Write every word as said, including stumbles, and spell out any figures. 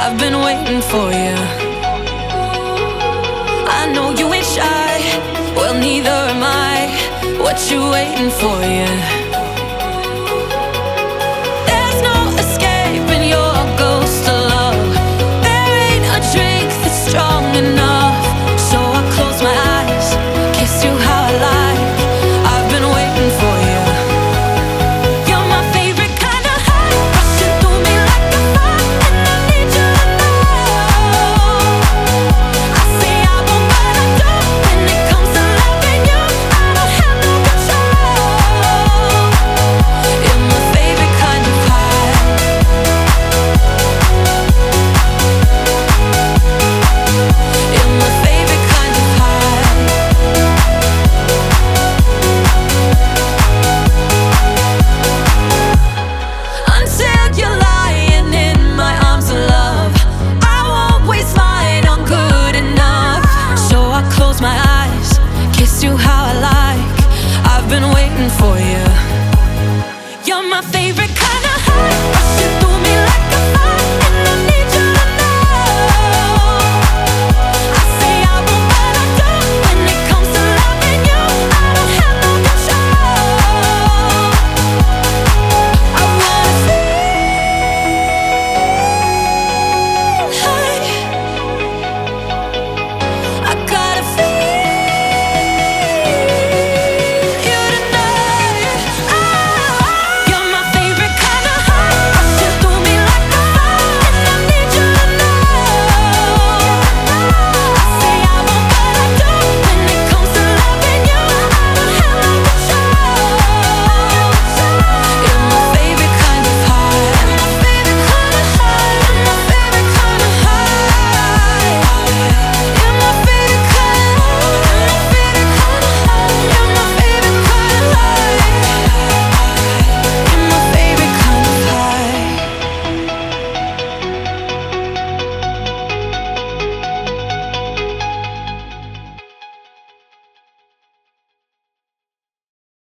I've been waiting for you. I know you ain't shy, well neither am I. What you waiting for, yeah? There's no escaping your ghost of love. There ain't a drink that's strong enough. So I close my eyes, kiss you how I like. I've been waiting for you. You're my favorite kind of high, rushing through me like a fire, and I need you to know. I say I won't, but I don't. When it comes to loving you, I don't have no control. You're my favorite kind of high. You're my favorite kind of high. Until you're lying in my arms of love, I won't waste mine on good enough. So I close my eyes, kiss you how I like. I've been waiting for you. You're my favorite